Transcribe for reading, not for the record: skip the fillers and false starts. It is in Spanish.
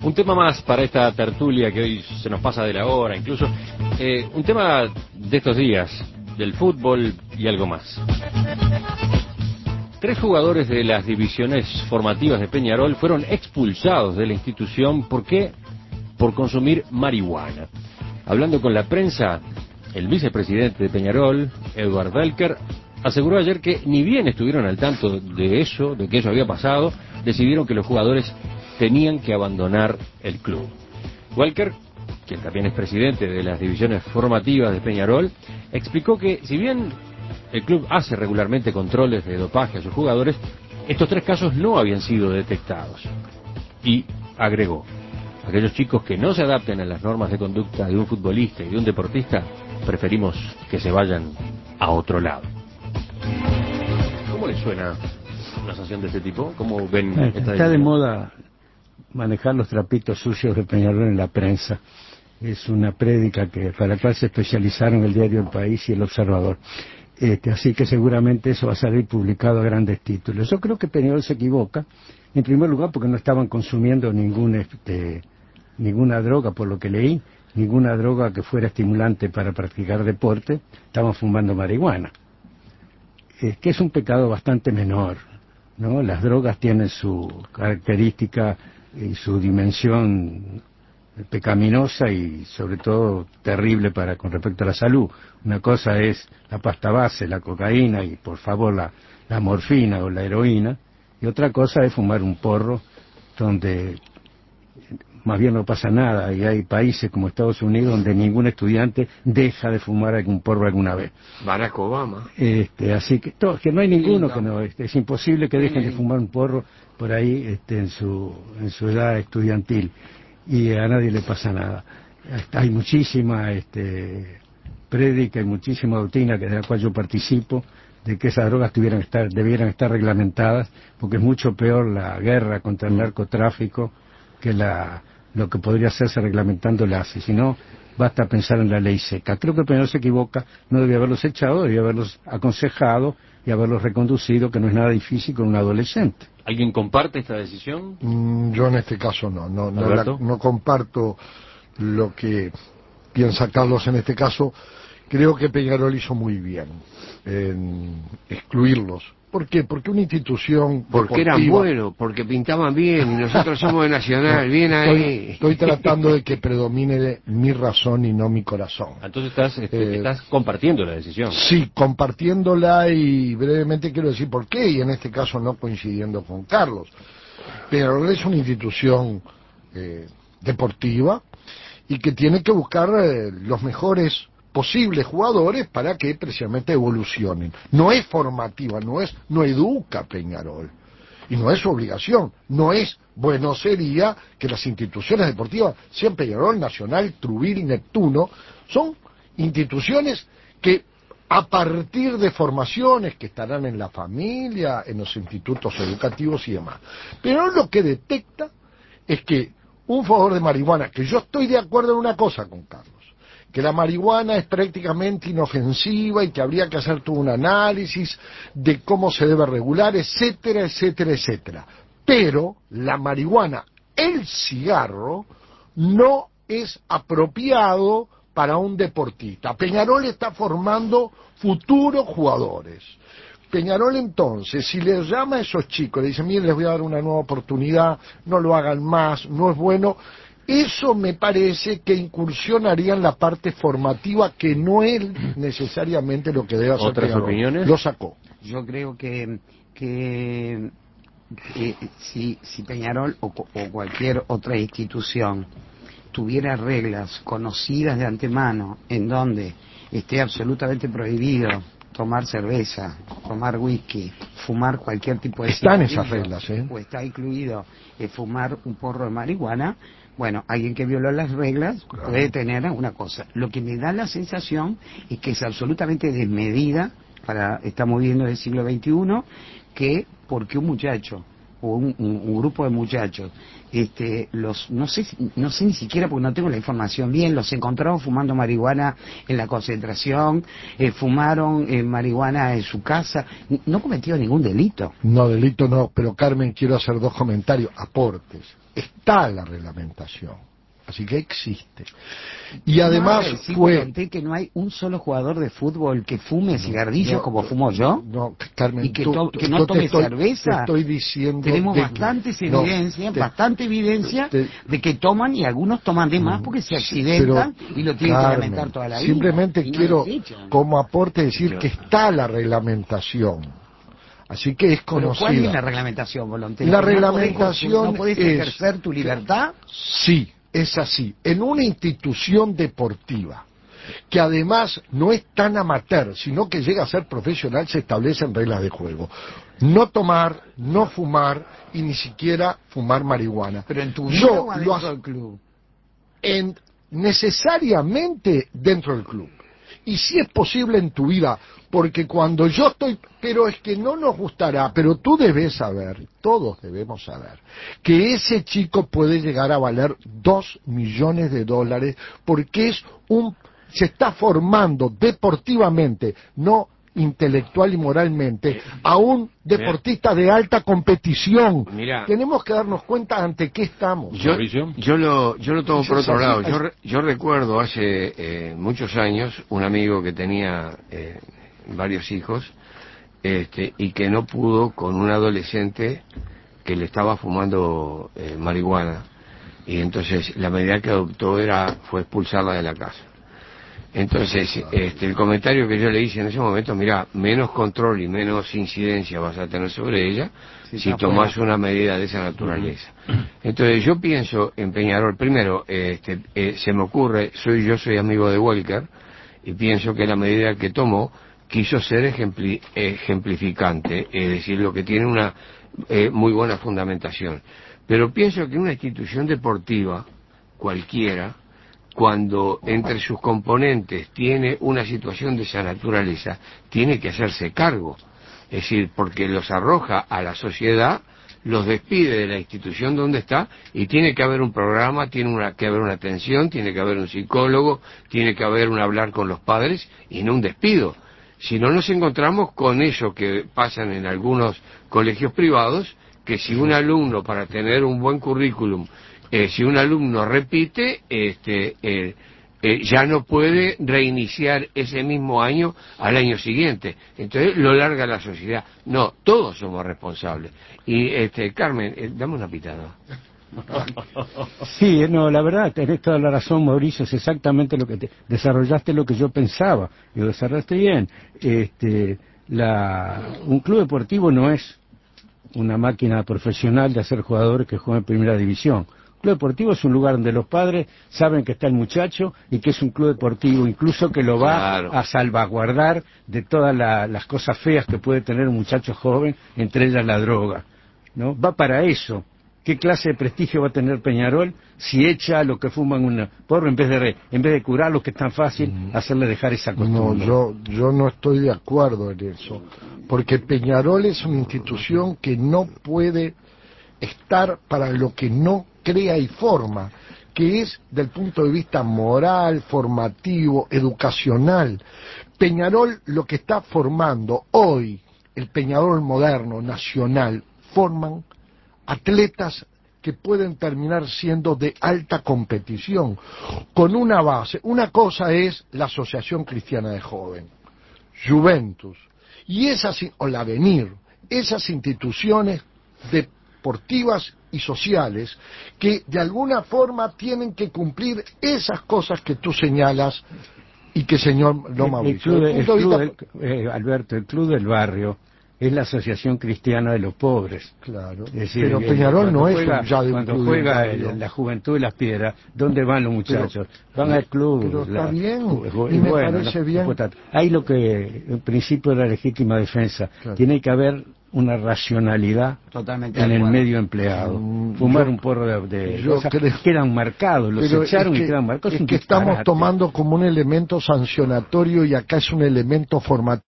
Un tema más para esta tertulia que hoy se nos pasa de la hora, incluso un tema de estos días, del fútbol y algo más. 3 jugadores de las divisiones formativas de Peñarol fueron expulsados de la institución. ¿Por qué? Por consumir marihuana. Hablando con la prensa, el vicepresidente de Peñarol, Eduard Welker, aseguró ayer que ni bien estuvieron al tanto de eso, de que eso había pasado, decidieron que los jugadores tenían que abandonar el club. Welker, quien también es presidente de las divisiones formativas de Peñarol, explicó que si bien el club hace regularmente controles de dopaje a sus jugadores, estos 3 casos no habían sido detectados. Y agregó, aquellos chicos que no se adapten a las normas de conducta de un futbolista y de un deportista, preferimos que se vayan a otro lado. ¿Cómo les suena una sanción de este tipo? ¿Cómo ven esta decisión? Está de moda manejar los trapitos sucios de Peñarol en la prensa. Es una prédica para la cual se especializaron el diario El País y El Observador. Así que seguramente eso va a salir publicado a grandes títulos. Yo creo que Peñarol se equivoca, en primer lugar porque no estaban consumiendo ninguna droga, por lo que leí, ninguna droga que fuera estimulante para practicar deporte, estaban fumando marihuana. Que es un pecado bastante menor, ¿no? Las drogas tienen su característica y su dimensión pecaminosa y sobre todo terrible con respecto a la salud. Una cosa es la pasta base, la cocaína y por favor la morfina o la heroína, y otra cosa es fumar un porro donde más bien no pasa nada, y hay países como Estados Unidos donde ningún estudiante deja de fumar algún porro alguna vez. Barack Obama. Así que no hay ninguno que no, es imposible que dejen de fumar un porro por ahí en su edad estudiantil, y a nadie le pasa nada. Hay muchísima prédica y muchísima doctrina de la cual yo participo, de que esas drogas debieran estar reglamentadas, porque es mucho peor la guerra contra el narcotráfico que lo que podría hacerse reglamentándole. Si no, basta pensar en la ley seca. Creo que Peñarol se equivoca, no debía haberlos echado, debía haberlos aconsejado y haberlos reconducido, que no es nada difícil con un adolescente. ¿Alguien comparte esta decisión? Yo en este caso no comparto lo que piensa Carlos en este caso. Creo que Peñarol hizo muy bien en excluirlos. ¿Por qué? Porque una institución porque deportiva, eran buenos, porque pintaban bien, y nosotros somos de Nacional, bien ahí. Estoy tratando de que predomine mi razón y no mi corazón. Entonces estás compartiendo la decisión. Sí, compartiéndola, y brevemente quiero decir por qué, y en este caso no coincidiendo con Carlos. Pero es una institución deportiva y que tiene que buscar los mejores posibles jugadores para que precisamente evolucionen. No es formativa, no educa Peñarol, y no es su obligación. Bueno sería que las instituciones deportivas, sean Peñarol, Nacional, Trubil, Neptuno, son instituciones que a partir de formaciones que estarán en la familia, en los institutos educativos y demás. Pero lo que detecta es que un jugador de marihuana, que yo estoy de acuerdo en una cosa con Carlos, que la marihuana es prácticamente inofensiva y que habría que hacer todo un análisis de cómo se debe regular, etcétera, etcétera, etcétera. Pero la marihuana, el cigarro, no es apropiado para un deportista. Peñarol está formando futuros jugadores. Peñarol entonces, si les llama a esos chicos, le dice, miren, les voy a dar una nueva oportunidad, no lo hagan más, no es bueno, eso me parece que incursionaría en la parte formativa, que no es necesariamente lo que debe hacer ¿Otras Peñarol. opiniones? Lo sacó. Yo creo que si Peñarol o cualquier otra institución tuviera reglas conocidas de antemano en donde esté absolutamente prohibido tomar cerveza, tomar whisky, fumar cualquier tipo de Están cigarrillo, esas reglas, o está incluido fumar un porro de marihuana, bueno, alguien que violó las reglas puede tener alguna cosa. Lo que me da la sensación es que es absolutamente desmedida, estamos viviendo en el siglo XXI, que porque un muchacho o un grupo de muchachos, no sé ni siquiera porque no tengo la información bien, los encontraron fumando marihuana en la concentración, fumaron marihuana en su casa, no cometieron ningún delito. No, delito no, pero Carmen, quiero hacer 2 comentarios, aportes. Está la reglamentación, así que existe. Y además que no hay un solo jugador de fútbol que fume cigarrillos como fumo yo. No, Carmen, y que no tome cerveza. Te estoy diciendo. Tenemos bastante evidencia de que toman, y algunos toman de más porque se accidentan y lo tienen que lamentar toda la vida. Simplemente quiero, como aporte, decir que está la reglamentación. Así que es conocida. ¿Pero cuál es la reglamentación, Volonté? La reglamentación ¿No podés ejercer tu libertad? Sí. Es así, en una institución deportiva, que además no es tan amateur, sino que llega a ser profesional, se establecen reglas de juego. No tomar, no fumar y ni siquiera fumar marihuana. ¿Pero en tu vida o adentro del club? Necesariamente dentro del club. Y si es posible en tu vida, porque cuando yo estoy, pero es que no nos gustará, pero tú debes saber, todos debemos saber, que ese chico puede llegar a valer $2 millones, porque se está formando deportivamente, no intelectual y moralmente, a un deportista de alta competición. Mirá, tenemos que darnos cuenta ante qué estamos. Yo lo tomo por otro lado. Yo recuerdo hace muchos años un amigo que tenía varios hijos y que no pudo con un adolescente que le estaba fumando marihuana, y entonces la medida que adoptó fue expulsarla de la casa. Entonces, el comentario que yo le hice en ese momento: mira, menos control y menos incidencia vas a tener sobre ella si tomás una medida de esa naturaleza. Entonces, yo pienso en Peñarol. Primero, se me ocurre, yo soy amigo de Welker, y pienso que la medida que tomó quiso ser ejemplificante, es decir, lo que tiene una muy buena fundamentación. Pero pienso que una institución deportiva, cualquiera, cuando entre sus componentes tiene una situación de esa naturaleza, tiene que hacerse cargo. Es decir, porque los arroja a la sociedad, los despide de la institución donde está, y tiene que haber un programa, tiene que haber una atención, tiene que haber un psicólogo, tiene que haber un hablar con los padres, y no un despido. Si no, nos encontramos con eso que pasan en algunos colegios privados, que si un alumno, para tener un buen currículum, si un alumno repite, ya no puede reiniciar ese mismo año al año siguiente. Entonces lo larga la sociedad. No, todos somos responsables. Y Carmen, dame una pitada. Sí, no, la verdad, tenés toda la razón, Mauricio, es exactamente lo que desarrollaste, lo que yo pensaba, y lo desarrollaste bien. Un club deportivo no es una máquina profesional de hacer jugadores que juegan en primera división. Un club deportivo es un lugar donde los padres saben que está el muchacho y que es un club deportivo, incluso que lo va a salvaguardar de todas las cosas feas que puede tener un muchacho joven, entre ellas la droga, ¿no? Va para eso. ¿Qué clase de prestigio va a tener Peñarol si echa a los que fuman una porro en vez de curarlos, que es tan fácil hacerle dejar esa costumbre? No, yo no estoy de acuerdo en eso, porque Peñarol es una institución que no puede estar para lo que no crea y forma, que es del punto de vista moral, formativo, educacional. Peñarol lo que está formando hoy, el Peñarol moderno, nacional, forman atletas que pueden terminar siendo de alta competición, con una base. Una cosa es la Asociación Cristiana de Jóvenes, Juventus, y o la Avenir, esas instituciones deportivas y sociales que de alguna forma tienen que cumplir esas cosas que tú señalas y que señor Mauricio. Alberto, el club del barrio es la Asociación Cristiana de los Pobres. Claro. Es decir, pero Peñarol no es ya de un cuando club. Juega la Juventud de las Piedras, ¿dónde van los muchachos? Van al club. Pero está bien, y me parece bien. Hay en principio de la legítima defensa. Claro. Tiene que haber una racionalidad totalmente en el medio empleado. Fumar un porro de cosas quedan marcados, los echaron y quedan marcados. Es que estamos tomando como un elemento sancionatorio, y acá es un elemento formativo.